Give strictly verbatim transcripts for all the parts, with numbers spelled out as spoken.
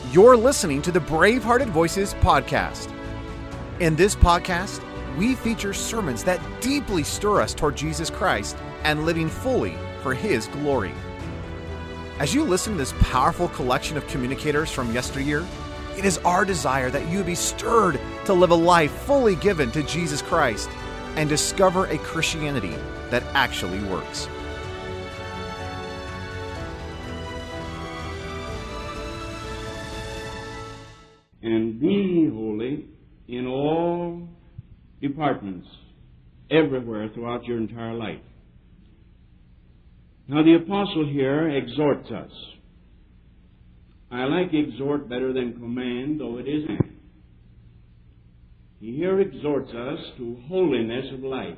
You're listening to the Brave-Hearted Voices podcast. In this podcast, we feature sermons that deeply stir us toward Jesus Christ and living fully for His glory. As you listen to this powerful collection of communicators from yesteryear, it is our desire that you be stirred to live a life fully given to Jesus Christ and discover a Christianity that actually works. And be holy in all departments, everywhere throughout your entire life. Now the apostle here exhorts us. I like exhort better than command, though it is command. He here exhorts us to holiness of life.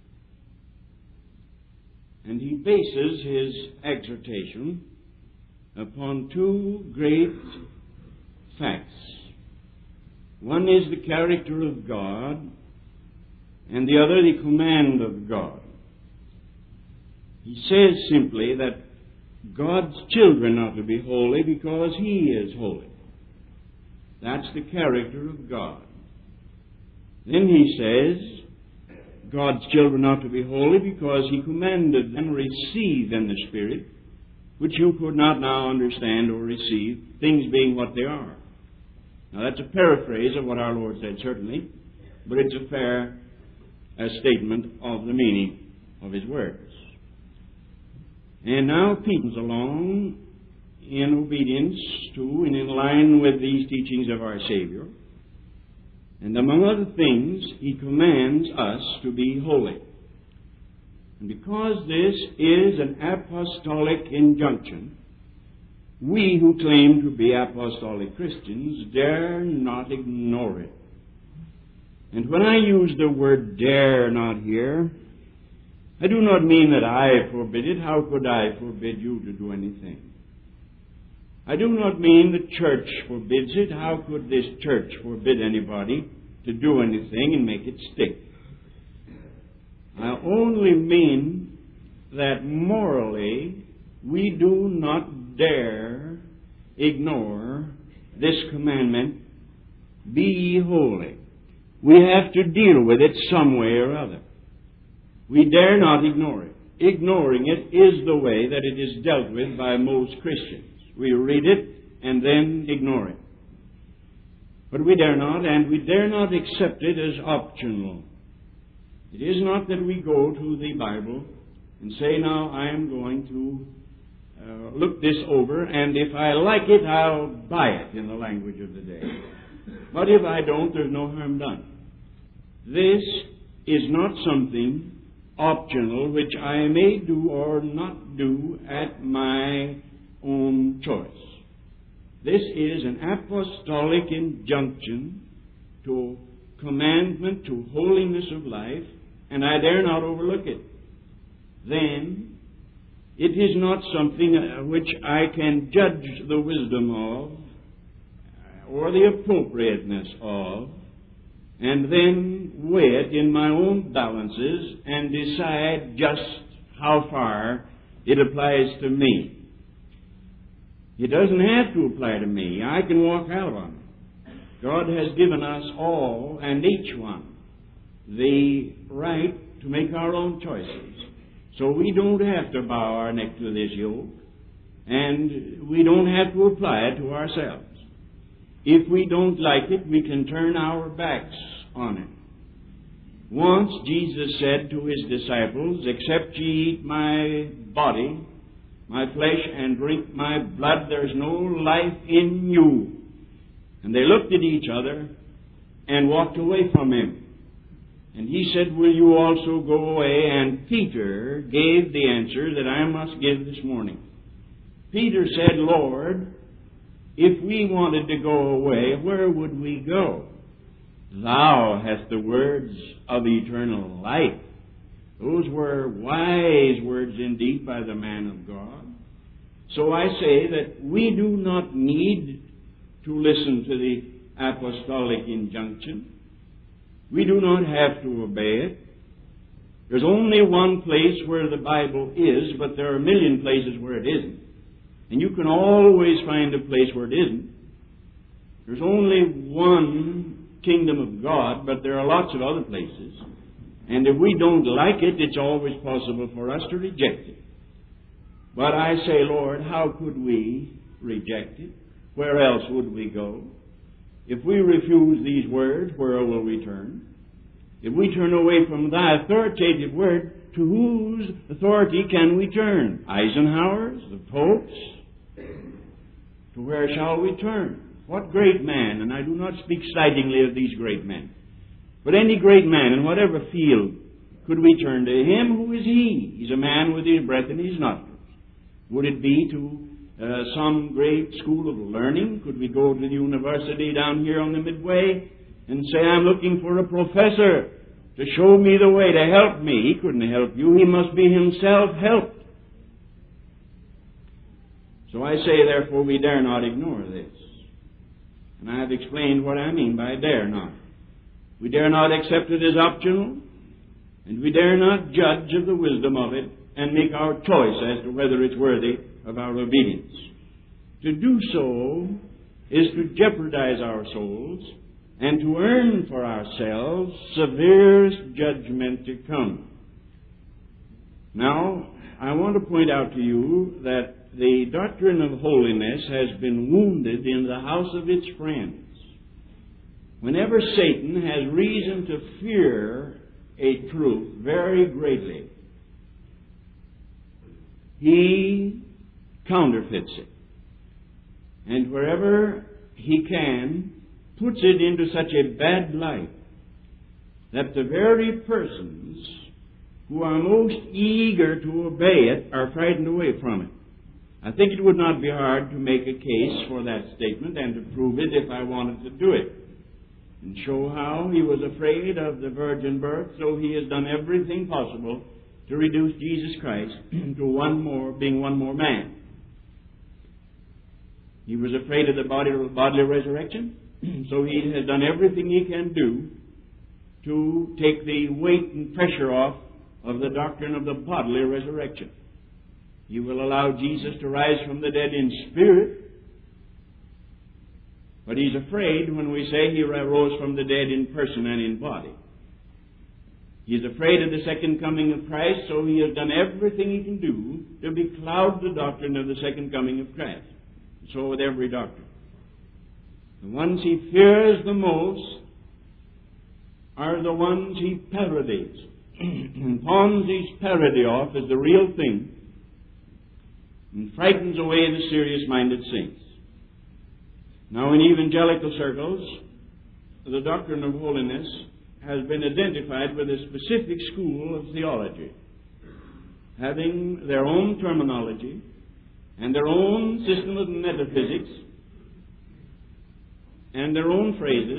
And he bases his exhortation upon two great facts. One is the character of God, and the other the command of God. He says simply that God's children ought to be holy because He is holy. That's the character of God. Then he says God's children ought to be holy because He commanded them to receive in the Spirit, which you could not now understand or receive, things being what they are. Now that's a paraphrase of what our Lord said, certainly, but it's a fair uh, statement of the meaning of His words. And now Peter comes along in obedience to and in line with these teachings of our Savior. And among other things, he commands us to be holy. And because this is an apostolic injunction, we who claim to be apostolic Christians dare not ignore it. And when I use the word dare not here, I do not mean that I forbid it. How could I forbid you to do anything? I do not mean the church forbids it. How could this church forbid anybody to do anything and make it stick? I only mean that morally we do not dare ignore this commandment, be ye holy. We have to deal with it some way or other. We dare not ignore it. Ignoring it is the way that it is dealt with by most Christians. We read it and then ignore it. But we dare not, and we dare not accept it as optional. It is not that we go to the Bible and say, now I am going to uh, look this over, and if I like it, I'll buy it, in the language of the day. But if I don't, there's no harm done. This is not something optional which I may do or not do at my own choice. This is an apostolic injunction to commandment, to holiness of life, and I dare not overlook it. Then, it is not something which I can judge the wisdom of or the appropriateness of, and then weigh it in my own balances and decide just how far it applies to me. It doesn't have to apply to me. I can walk out on it. God has given us all and each one the right to make our own choices. So we don't have to bow our neck to this yoke, and we don't have to apply it to ourselves. If we don't like it, we can turn our backs on it. Once Jesus said to His disciples, except ye eat my body, my flesh, and drink my blood, there's no life in you. And they looked at each other and walked away from Him. And He said, will you also go away? And Peter gave the answer that I must give this morning. Peter said, Lord, if we wanted to go away, where would we go? Thou hast the words of eternal life. Those were wise words indeed by the man of God. So I say that we do not need to listen to the apostolic injunction. We do not have to obey it. There's only one place where the Bible is, but there are a million places where it isn't. And you can always find a place where it isn't. There's only one kingdom of God, but there are lots of other places. And if we don't like it, it's always possible for us to reject it. But I say, Lord, how could we reject it? Where else would we go? If we refuse these words, where will we turn? If we turn away from thy authoritative word, to whose authority can we turn? Eisenhower's? The Pope's? To where shall we turn? What great man, and I do not speak slightingly of these great men, but any great man in whatever field could we turn to him? Who is he? He's a man with his breath in his nostrils. Would it be to uh, some great school of learning? Could we go to the university down here on the Midway and say, I'm looking for a professor to show me the way, to help me? He couldn't help you. He must be himself helped. So I say, therefore, we dare not ignore this. And I have explained what I mean by dare not. We dare not accept it as optional, and we dare not judge of the wisdom of it and make our choice as to whether it's worthy of our obedience. To do so is to jeopardize our souls and to earn for ourselves severest judgment to come. Now, I want to point out to you that the doctrine of holiness has been wounded in the house of its friends. Whenever Satan has reason to fear a truth very greatly, he counterfeits it. And wherever he can, puts it into such a bad light that the very persons who are most eager to obey it are frightened away from it. I think it would not be hard to make a case for that statement and to prove it if I wanted to do it, and show how he was afraid of the virgin birth, so he has done everything possible to reduce Jesus Christ to one more, being one more man. He was afraid of the body, bodily resurrection, so he has done everything he can do to take the weight and pressure off of the doctrine of the bodily resurrection. He will allow Jesus to rise from the dead in spirit, but he's afraid when we say he rose from the dead in person and in body. He's afraid of the second coming of Christ, so he has done everything he can do to becloud the doctrine of the second coming of Christ. So with every doctrine. The ones he fears the most are the ones he parodies and pawns his parody off as the real thing and frightens away the serious-minded saints. Now, in evangelical circles, the doctrine of holiness has been identified with a specific school of theology, having their own terminology and their own system of metaphysics and their own phrases.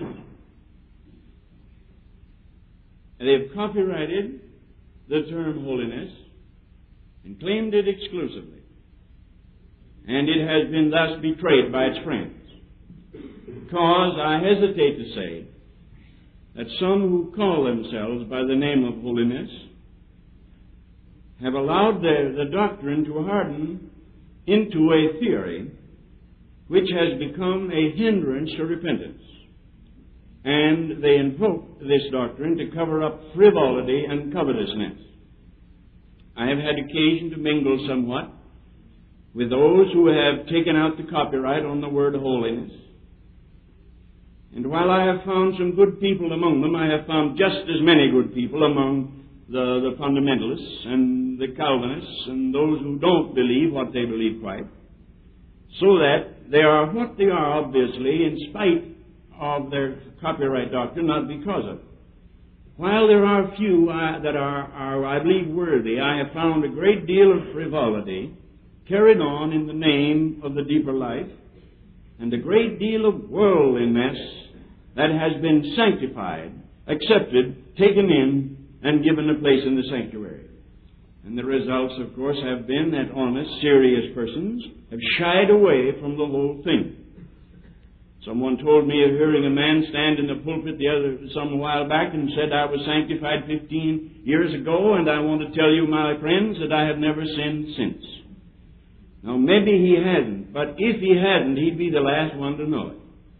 They've copyrighted the term holiness and claimed it exclusively. And it has been thus betrayed by its friends. Because I hesitate to say that some who call themselves by the name of holiness have allowed their, the doctrine to harden into a theory which has become a hindrance to repentance. And they invoke this doctrine to cover up frivolity and covetousness. I have had occasion to mingle somewhat with those who have taken out the copyright on the word holiness. And while I have found some good people among them, I have found just as many good people among the, the fundamentalists and the Calvinists and those who don't believe what they believe quite, so that they are what they are, obviously, in spite of their copyright doctrine, not because of it. While there are few uh, that are, are, I believe, worthy, I have found a great deal of frivolity carried on in the name of the deeper life, and a great deal of worldliness that has been sanctified, accepted, taken in, and given a place in the sanctuary. And the results, of course, have been that honest, serious persons have shied away from the whole thing. Someone told me of hearing a man stand in the pulpit the other some while back and said, I was sanctified fifteen years ago, and I want to tell you, my friends, that I have never sinned since. Now, maybe he hadn't, but if he hadn't, he'd be the last one to know it.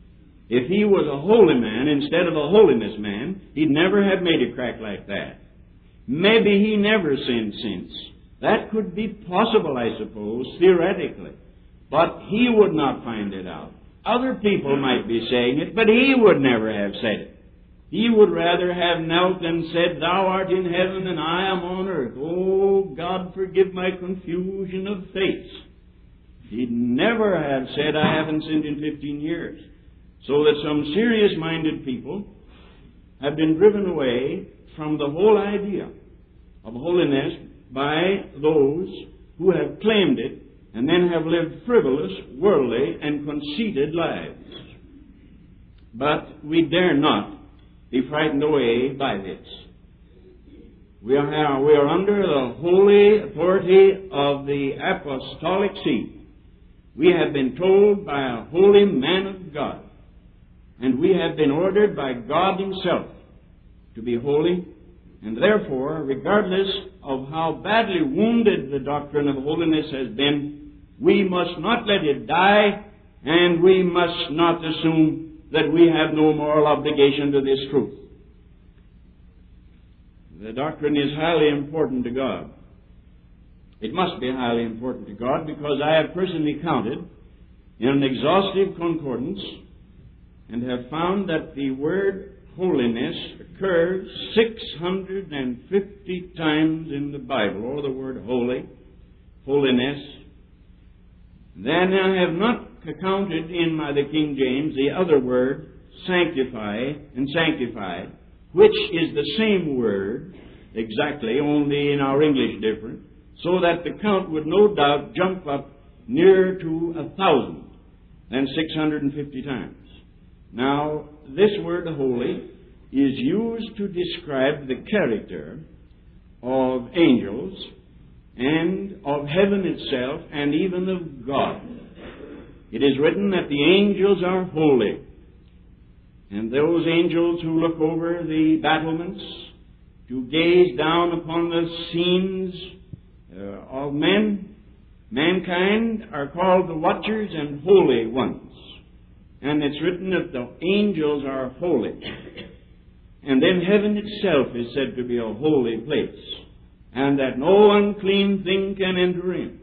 If he was a holy man instead of a holiness man, he'd never have made a crack like that. Maybe he never sinned since. That could be possible, I suppose, theoretically. But he would not find it out. Other people might be saying it, but he would never have said it. He would rather have knelt and said, "Thou art in heaven and I am on earth. Oh, God, forgive my confusion of faith." He'd never have said, "I haven't sinned in fifteen years. So that some serious-minded people have been driven away from the whole idea of holiness by those who have claimed it and then have lived frivolous, worldly, and conceited lives. But we dare not be frightened away by this. We are, we are under the holy authority of the apostolic see. We have been told by a holy man of God, and we have been ordered by God Himself to be holy, and therefore, regardless of how badly wounded the doctrine of holiness has been, we must not let it die, and we must not assume that we have no moral obligation to this truth. The doctrine is highly important to God. It must be highly important to God because I have personally counted in an exhaustive concordance and have found that the word holiness occurs six hundred fifty times in the Bible, or the word holy, holiness. Then I have not counted in my the King James the other word, sanctify and sanctified, which is the same word exactly, only in our English different, so that the count would no doubt jump up nearer to a thousand than six hundred fifty times. Now, this word holy is used to describe the character of angels and of heaven itself and even of God. It is written that the angels are holy, and those angels who look over the battlements to gaze down upon the scenes uh, of men, mankind, are called the watchers and holy ones. And it's written that the angels are holy. And then heaven itself is said to be a holy place, and that no unclean thing can enter in.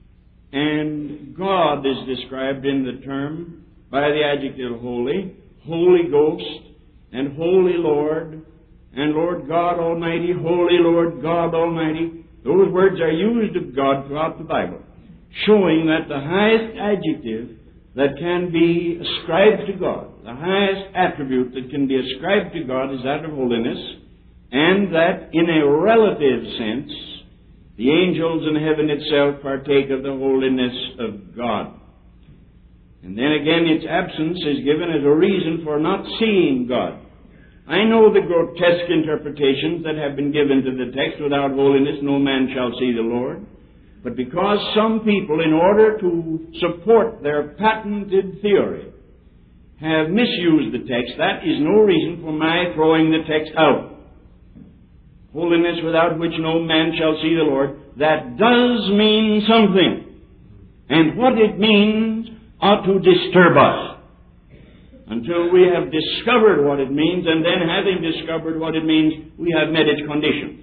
And God is described in the term by the adjective holy, Holy Ghost, and Holy Lord, and Lord God Almighty, Holy Lord God Almighty. Those words are used of God throughout the Bible, showing that the highest adjective that can be ascribed to God, the highest attribute that can be ascribed to God is that of holiness, and that in a relative sense, the angels in heaven itself partake of the holiness of God. And then again, its absence is given as a reason for not seeing God. I know the grotesque interpretations that have been given to the text, "Without holiness no man shall see the Lord." But because some people, in order to support their patented theory, have misused the text, that is no reason for my throwing the text out. Holiness without which no man shall see the Lord, that does mean something. And what it means ought to disturb us until we have discovered what it means, and then having discovered what it means, we have met its conditions.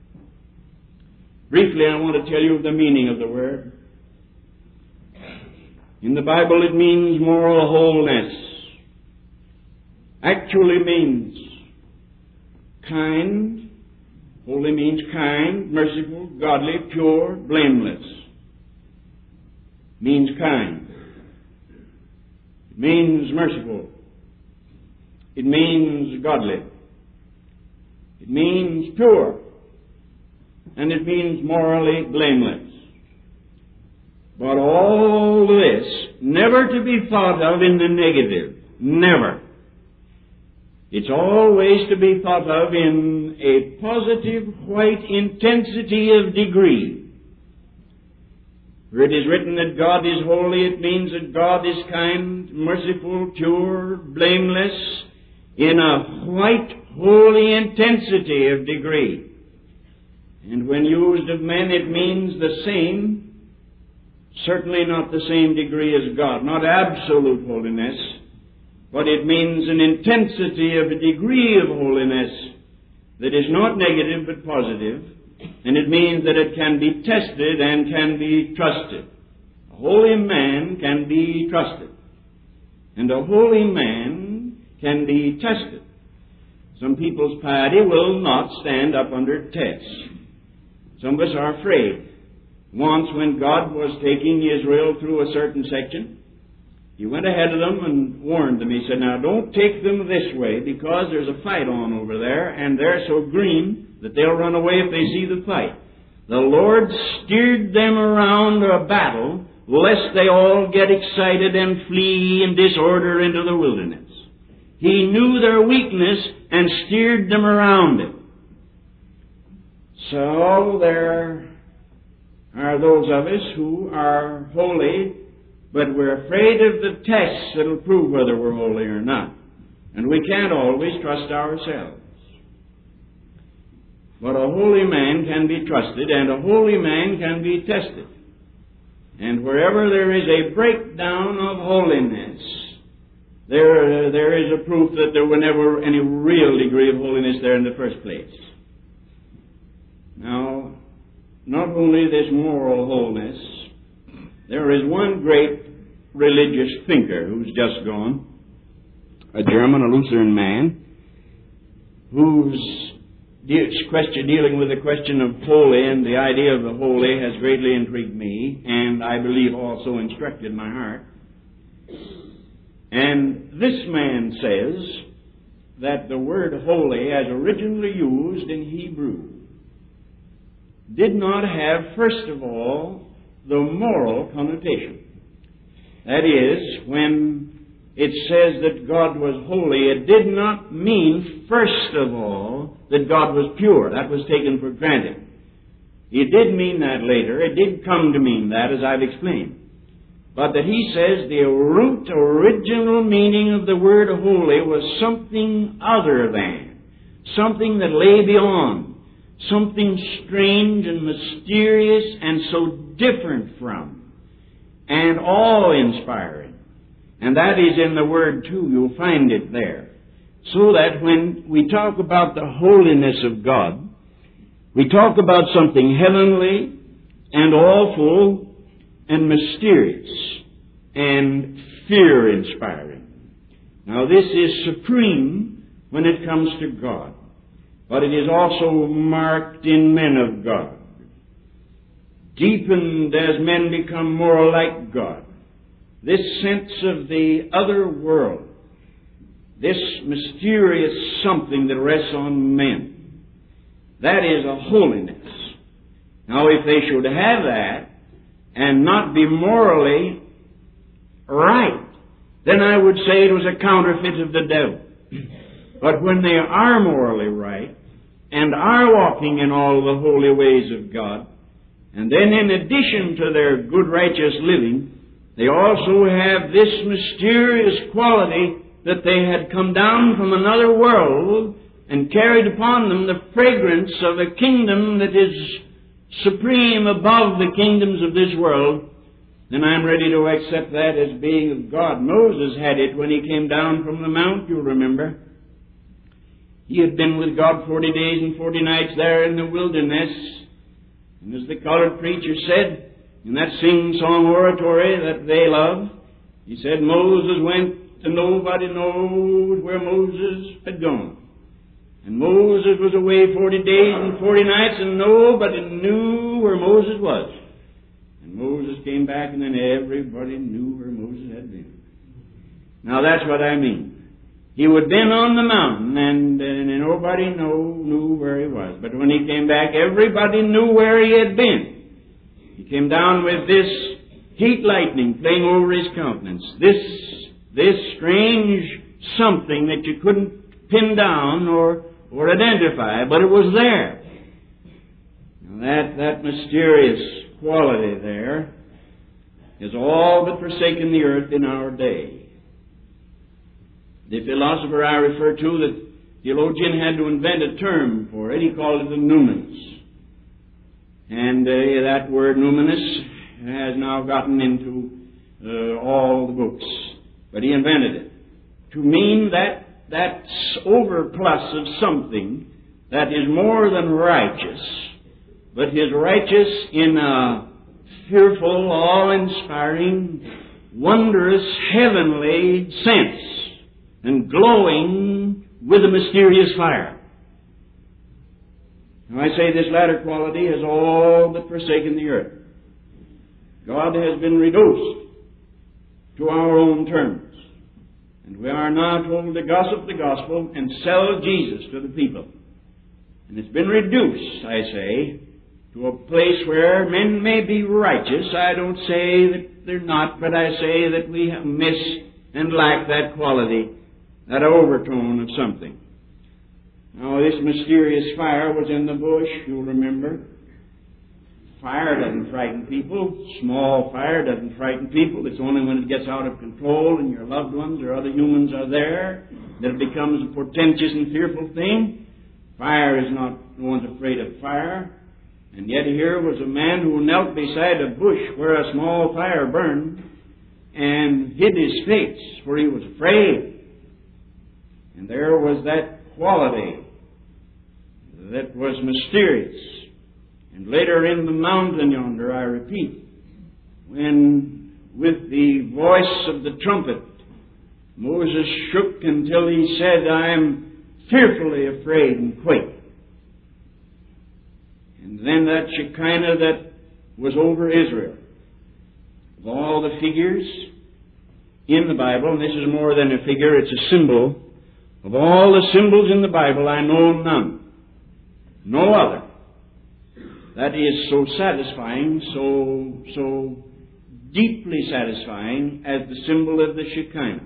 Briefly, I want to tell you the meaning of the word. In the Bible, it means moral wholeness. Actually means kind. Holy means kind, merciful, godly, pure, blameless. Means kind. It means merciful. It means godly. It means pure. And it means morally blameless. But all this never to be thought of in the negative. Never. It's always to be thought of in a positive, white intensity of degree. Where it is written that God is holy, it means that God is kind, merciful, pure, blameless, in a white, holy intensity of degree. And when used of men, it means the same, certainly not the same degree as God, not absolute holiness, but it means an intensity of a degree of holiness that is not negative but positive, and it means that it can be tested and can be trusted. A holy man can be trusted, and a holy man can be tested. Some people's piety will not stand up under test. Some of us are afraid. Once when God was taking Israel through a certain section, He went ahead of them and warned them. He said, now don't take them this way because there's a fight on over there and they're so green that they'll run away if they see the fight. The Lord steered them around a battle lest they all get excited and flee in disorder into the wilderness. He knew their weakness and steered them around it. So there are those of us who are holy, but we're afraid of the tests that'll prove whether we're holy or not. And we can't always trust ourselves. But a holy man can be trusted, and a holy man can be tested. And wherever there is a breakdown of holiness, there, uh, there is a proof that there was never any real degree of holiness there in the first place. Now, not only this moral wholeness, there is one great religious thinker who's just gone, a German, a Lutheran man, whose question dealing with the question of holy and the idea of the holy has greatly intrigued me, and I believe also instructed my heart. And this man says that the word holy, as originally used in Hebrew, did not have, first of all, the moral connotation. That is, when it says that God was holy, it did not mean, first of all, that God was pure. That was taken for granted. It did mean that later. It did come to mean that, as I've explained. But that he says the root, original meaning of the word holy was something other than, something that lay beyond, something strange and mysterious and so different from, and awe-inspiring. And that is in the Word too. You'll find it there. So that when we talk about the holiness of God, we talk about something heavenly and awful and mysterious and fear-inspiring. Now this is supreme when it comes to God, but it is also marked in men of God, deepened as men become more like God. This sense of the other world, this mysterious something that rests on men, that is a holiness. Now, if they should have that and not be morally right, then I would say it was a counterfeit of the devil. But when they are morally right and are walking in all the holy ways of God, and then in addition to their good righteous living, they also have this mysterious quality that they had come down from another world and carried upon them the fragrance of a kingdom that is supreme above the kingdoms of this world, then I'm ready to accept that as being of God. Moses had it when he came down from the mount, you'll remember. He had been with God forty days and forty nights there in the wilderness. And as the colored preacher said, in that sing-song oratory that they love, he said, Moses went and nobody knows where Moses had gone. And Moses was away forty days and forty nights and nobody knew where Moses was. And Moses came back and then everybody knew where Moses had been. Now that's what I mean. He had been on the mountain and, and nobody know, knew where he was. But when he came back, everybody knew where he had been. He came down with this heat lightning playing over his countenance. This, this strange something that you couldn't pin down or, or identify, but it was there. Now that, that mysterious quality there has all but forsaken the earth in our day. The philosopher I refer to, the theologian had to invent a term for it. He called it the numinous. And uh, that word numinous has now gotten into uh, all the books. But he invented it. to mean that that overplus of something that is more than righteous, but is righteous in a fearful, awe-inspiring, wondrous, heavenly sense, and glowing with a mysterious fire. Now I say this latter quality has all but forsaken the earth. God has been reduced to our own terms. And we are now told to gossip the gospel and sell Jesus to the people. And it's been reduced, I say, to a place where men may be righteous. I don't say that they're not, but I say that we have missed and lack that quality, that overtone of something. Now, this mysterious fire was in the bush, you'll remember. Fire doesn't frighten people. Small fire doesn't frighten people. It's only when it gets out of control and your loved ones or other humans are there that it becomes a portentous and fearful thing. Fire is not, no one's afraid of fire. And yet here was a man who knelt beside a bush where a small fire burned and hid his face, for he was afraid. And there was that quality that was mysterious. And later in the mountain yonder, I repeat, when with the voice of the trumpet, Moses shook until he said, I am fearfully afraid and quake. And then that Shekinah that was over Israel. Of all the figures in the Bible, and this is more than a figure, it's a symbol. Of all the symbols in the Bible, I know none. No other. That is so satisfying, so, so deeply satisfying as the symbol of the Shekinah.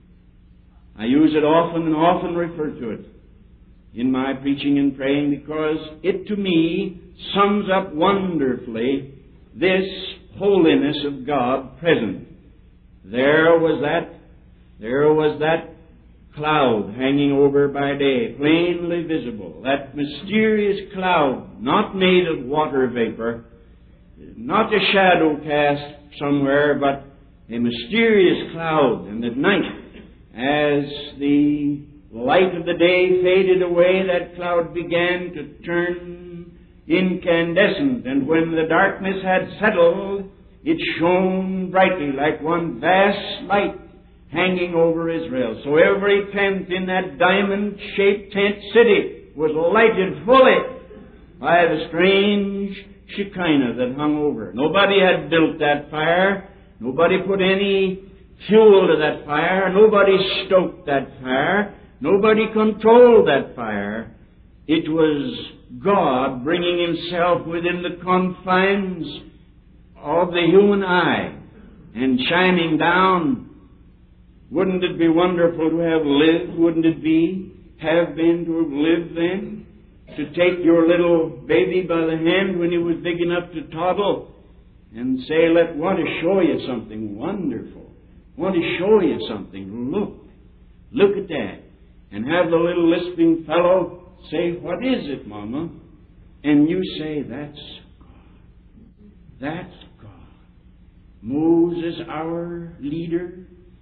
I use it often and often refer to it in my preaching and praying because it to me sums up wonderfully this holiness of God present. There was that, there was that cloud hanging over by day, plainly visible. That mysterious cloud, not made of water vapor, not a shadow cast somewhere, but a mysterious cloud. And at night, as the light of the day faded away, that cloud began to turn incandescent. And when the darkness had settled, it shone brightly like one vast light hanging over Israel. So every tent in that diamond-shaped tent city was lighted fully by the strange Shekinah that hung over. Nobody had built that fire. Nobody put any fuel to that fire. Nobody stoked that fire. Nobody controlled that fire. It was God bringing Himself within the confines of the human eye and shining down. Wouldn't it be wonderful to have lived? Wouldn't it be, have been to have lived then? To take your little baby by the hand when he was big enough to toddle and say, let want to show you something wonderful. Want to show you something. Look. Look at that. And have the little lisping fellow say, what is it, Mama? And you say, that's God. That's God. Moses, our leader,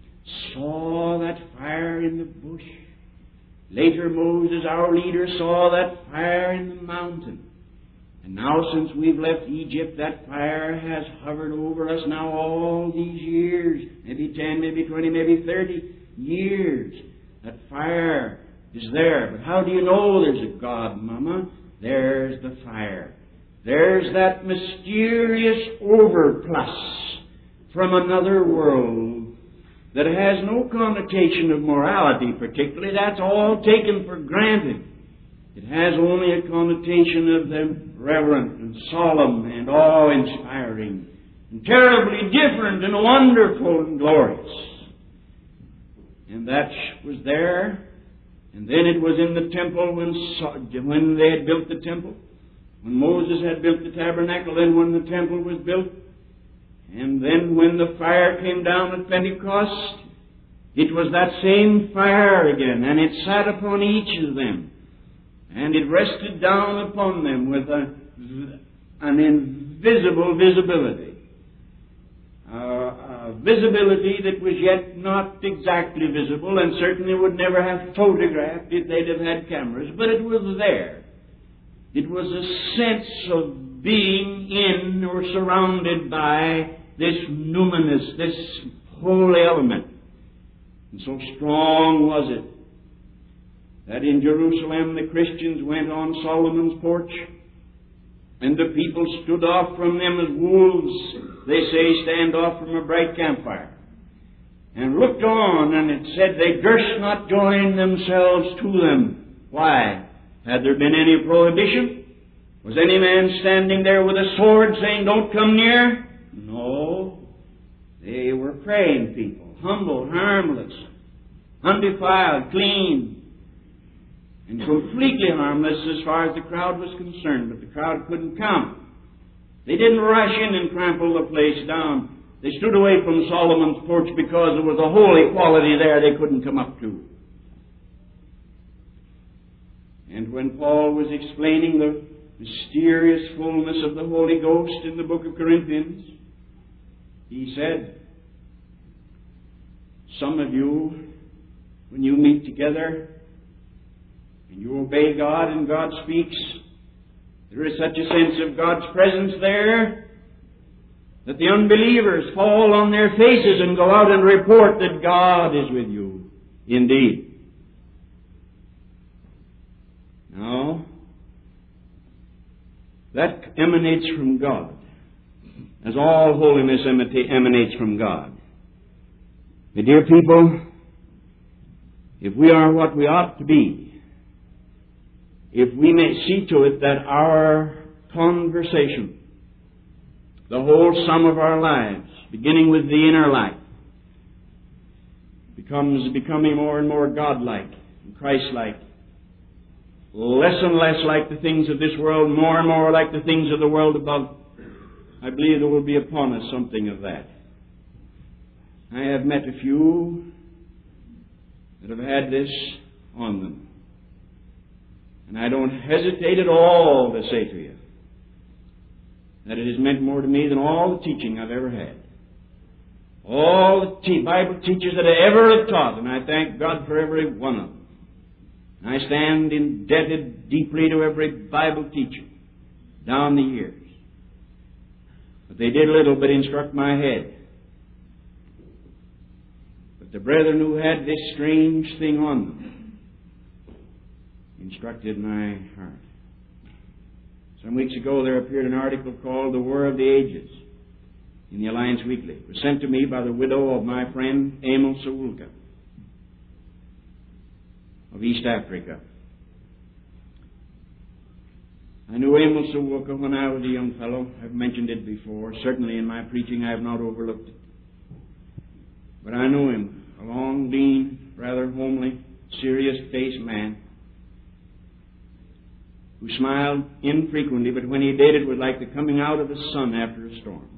saw that fire in the bush. Later, Moses, our leader, saw that fire in the mountain. And now, since we've left Egypt, that fire has hovered over us now all these years. Maybe ten, maybe twenty, maybe thirty years. That fire is there. But how do you know there's a God, Mama? There's the fire. There's that mysterious overplus from another world that has no connotation of morality particularly. That's all taken for granted. It has only a connotation of the reverent and solemn and awe-inspiring and terribly different and wonderful and glorious. And that was there. And then it was in the temple when, when they had built the temple. When Moses had built the tabernacle, then when the temple was built. And then when the fire came down at Pentecost, it was that same fire again, and it sat upon each of them. And it rested down upon them with a, an invisible visibility. Uh, a a visibility that was yet not exactly visible, and certainly would never have photographed if they'd have had cameras, but it was there. It was a sense of being in or surrounded by this numinous, this holy element. And so strong was it that in Jerusalem the Christians went on Solomon's porch, and the people stood off from them as wolves, they say, stand off from a bright campfire, and looked on, and it said they durst not join themselves to them. Why? Had there been any prohibition? Was any man standing there with a sword saying, don't come near? No. They were praying people, humble, harmless, undefiled, clean, and completely harmless as far as the crowd was concerned, but the crowd couldn't come. They didn't rush in and trample the place down. They stood away from Solomon's porch because there was a holy quality there they couldn't come up to. And when Paul was explaining the mysterious fullness of the Holy Ghost in the book of Corinthians, he said, some of you, when you meet together and you obey God and God speaks, there is such a sense of God's presence there that the unbelievers fall on their faces and go out and report that God is with you indeed. Now, that emanates from God, as all holiness emanates from God. My dear people, if we are what we ought to be, if we may see to it that our conversation, the whole sum of our lives, beginning with the inner life, becomes becoming more and more godlike and Christ-like, less and less like the things of this world, more and more like the things of the world above, I believe there will be upon us something of that. I have met a few that have had this on them. And I don't hesitate at all to say to you that it has meant more to me than all the teaching I've ever had. All the te- Bible teachers that I ever have taught, and I thank God for every one of them. And I stand indebted deeply to every Bible teacher down the years. But they did little but instruct my head. But the brethren who had this strange thing on them instructed my heart. Some weeks ago there appeared an article called The War of the Ages in the Alliance Weekly. It was sent to me by the widow of my friend Emil Sawulka of East Africa. I knew Emil Sawulka when I was a young fellow. I've mentioned it before. Certainly in my preaching I have not overlooked it. But I knew him, a long, lean, rather homely, serious-faced man who smiled infrequently, but when he did, it was like the coming out of the sun after a storm.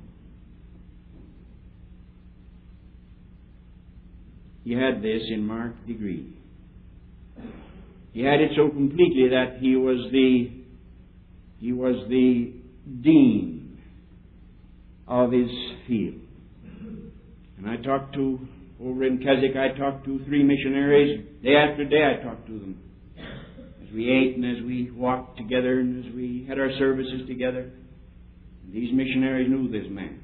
He had this in marked degree. He had it so completely that he was the he was the dean of his field. And I talked to, over in Keswick, I talked to three missionaries. Day after day I talked to them. As we ate and as we walked together and as we had our services together. And these missionaries knew this man.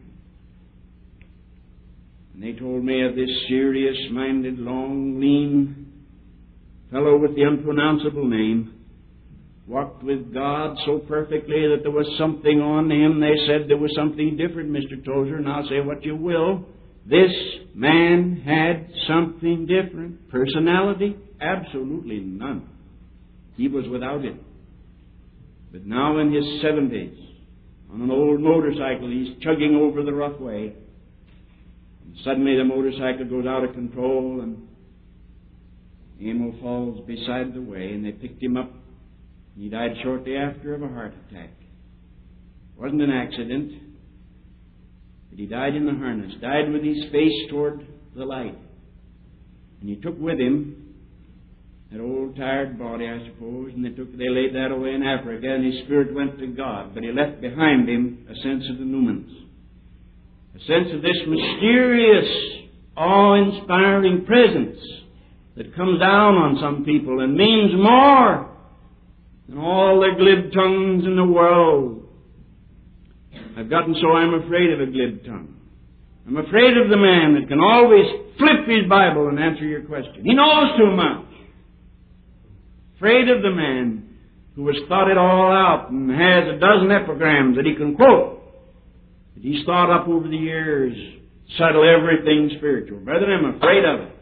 And they told me of this serious-minded, long, lean fellow with the unpronounceable name, walked with God so perfectly that there was something on him. They said there was something different, Mister Tozer, and I'll say what you will. This man had something different. Personality? Absolutely none. He was without it. But now in his seventies, on an old motorcycle, he's chugging over the rough way. And suddenly the motorcycle goes out of control and Emil falls beside the way, and they picked him up. He died shortly after of a heart attack. It wasn't an accident, but he died in the harness, died with his face toward the light. And he took with him that old tired body, I suppose, and they took they laid that away in Africa, and his spirit went to God. But he left behind him a sense of the numinous. A sense of this mysterious, awe-inspiring presence that comes down on some people and means more than all the glib tongues in the world. I've gotten so I'm afraid of a glib tongue. I'm afraid of the man that can always flip his Bible and answer your question. He knows too much. Afraid of the man who has thought it all out and has a dozen epigrams that he can quote, that he's thought up over the years, settle everything spiritual. Brethren, I'm afraid of it.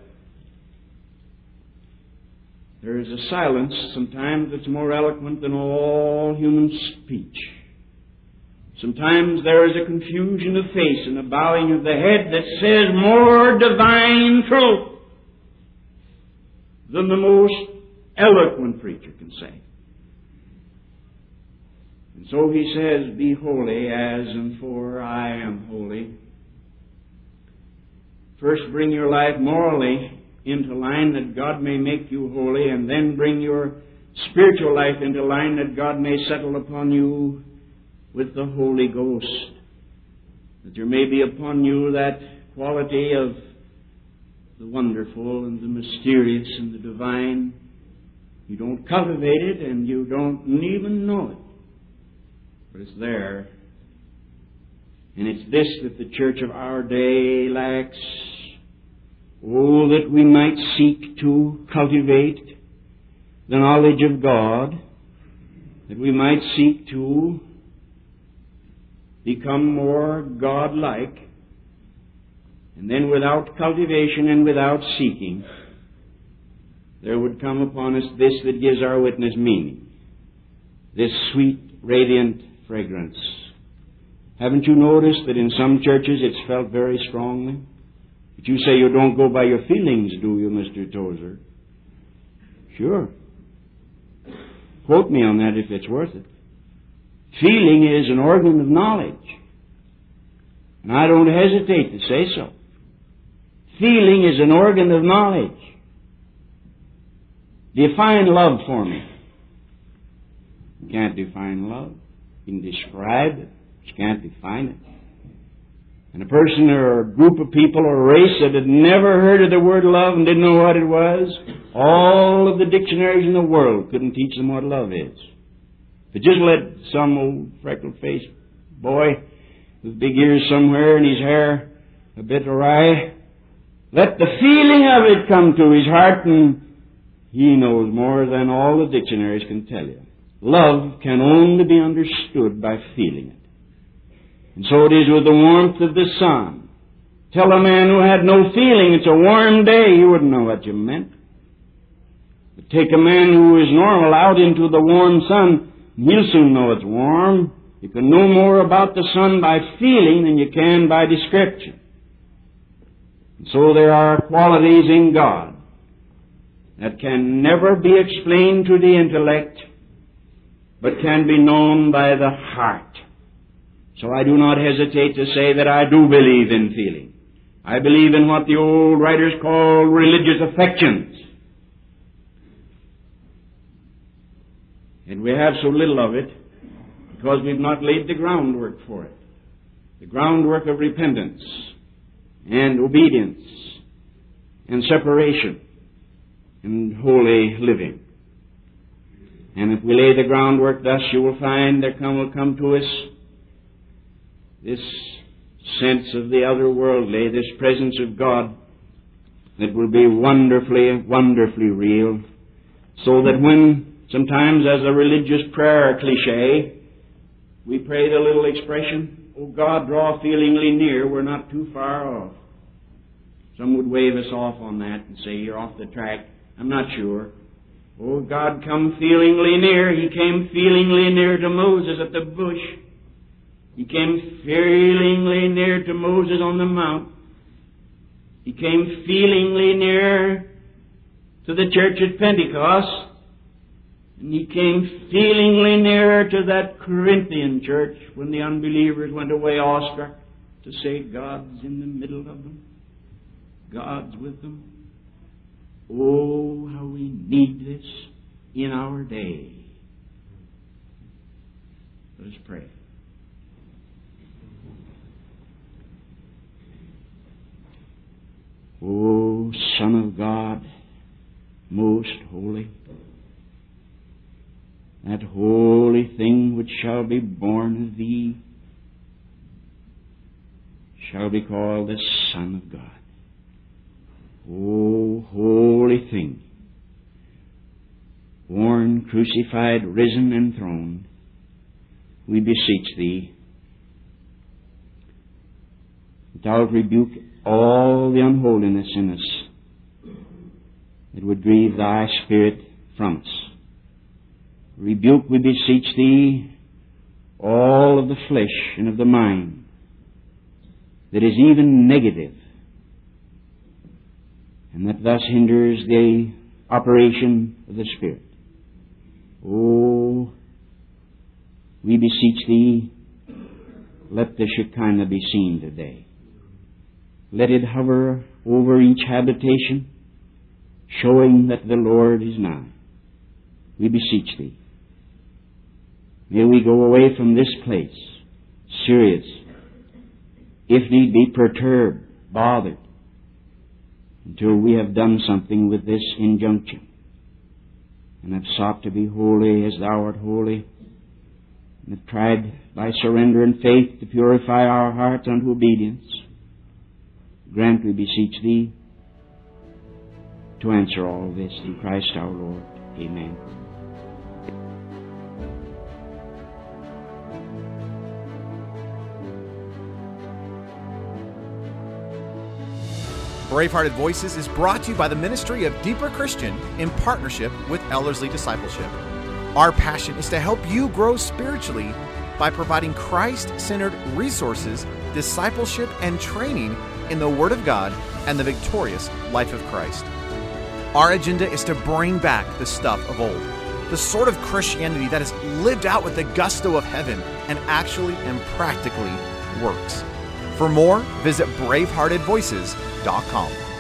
There is a silence sometimes that's more eloquent than all human speech. Sometimes there is a confusion of face and a bowing of the head that says more divine truth than the most eloquent preacher can say. And so he says, be holy as and for I am holy. First bring your life morally into line that God may make you holy, and then bring your spiritual life into line that God may settle upon you with the Holy Ghost. That there may be upon you that quality of the wonderful and the mysterious and the divine. You don't cultivate it and you don't even know it. But it's there. And it's this that the church of our day lacks. Oh, that we might seek to cultivate the knowledge of God, that we might seek to become more God-like, and then without cultivation and without seeking, there would come upon us this that gives our witness meaning, this sweet, radiant fragrance. Haven't you noticed that in some churches it's felt very strongly? But you say you don't go by your feelings, do you, Mister Tozer? Sure. Quote me on that if it's worth it. Feeling is an organ of knowledge. And I don't hesitate to say so. Feeling is an organ of knowledge. Define love for me. You can't define love. You can describe it, but you can't define it. And a person or a group of people or a race that had never heard of the word love and didn't know what it was, all of the dictionaries in the world couldn't teach them what love is. But just let some old freckled-faced boy with big ears somewhere and his hair a bit awry, let the feeling of it come to his heart, and he knows more than all the dictionaries can tell you. Love can only be understood by feeling it. And so it is with the warmth of the sun. Tell a man who had no feeling it's a warm day, he wouldn't know what you meant. But take a man who is normal out into the warm sun, he'll soon know it's warm. You can know more about the sun by feeling than you can by description. And so there are qualities in God that can never be explained to the intellect, but can be known by the heart. So I do not hesitate to say that I do believe in feeling. I believe in what the old writers call religious affections. And we have so little of it because we've not laid the groundwork for it. The groundwork of repentance and obedience and separation and holy living. And if we lay the groundwork thus, you will find there come, will come to us this sense of the otherworldly, this presence of God that will be wonderfully, wonderfully real, so that when sometimes as a religious prayer cliche, we pray the little expression, "Oh God, draw feelingly near," we're not too far off. Some would wave us off on that and say, "You're off the track." I'm not sure. Oh God, come feelingly near. He came feelingly near to Moses at the bush. He came feelingly near to Moses on the mount. He came feelingly near to the church at Pentecost. And he came feelingly near to that Corinthian church when the unbelievers went away awestruck to say, God's in the middle of them. God's with them. Oh, how we need this in our day. Let us pray. most holy. That holy thing which shall be born of thee shall be called the Son of God. O holy thing, born, crucified, risen, and throned, we beseech thee, that thou rebuke all the unholiness in us that would grieve thy Spirit from us. Rebuke, we beseech thee, all of the flesh and of the mind that is even negative, and that thus hinders the operation of the Spirit. Oh, we beseech thee, let the Shekinah be seen today. Let it hover over each habitation, showing that the Lord is nigh. We beseech thee. May we go away from this place serious, if need be perturbed, bothered, until we have done something with this injunction, and have sought to be holy as thou art holy, and have tried by surrender and faith to purify our hearts unto obedience. Grant, we beseech thee, to answer all this through Christ our Lord. Amen. Bravehearted Voices is brought to you by the Ministry of Deeper Christian in partnership with Ellerslie Discipleship. Our passion is to help you grow spiritually by providing Christ-centered resources, discipleship, and training in the Word of God and the victorious life of Christ. Our agenda is to bring back the stuff of old, the sort of Christianity that is lived out with the gusto of heaven and actually and practically works. For more, visit bravehearted voices dot com.